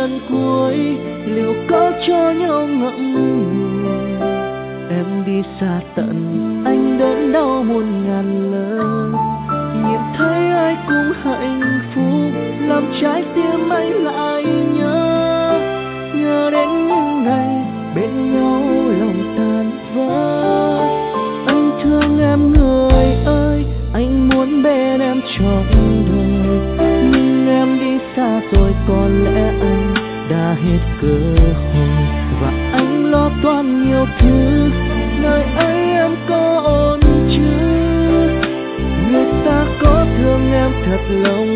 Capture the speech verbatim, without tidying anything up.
lần cuối, liệu có cho nhau ngậm ngùi. Em đi xa tận, anh đớn đau muôn ngàn lần. Nhìn thấy ai cũng hạnh phúc, làm trái tim anh lại nhớ. Nhớ đến những ngày bên nhau lòng tan vỡ. Anh thương em người ơi, anh muốn bên em trọn đời. Nhưng em đi xa rồi, có lẽ anh đã hết cơ hội. Và anh lo toan nhiều thứ, nơi ấy em có ổn chứ? Người ta có thương em thật lòng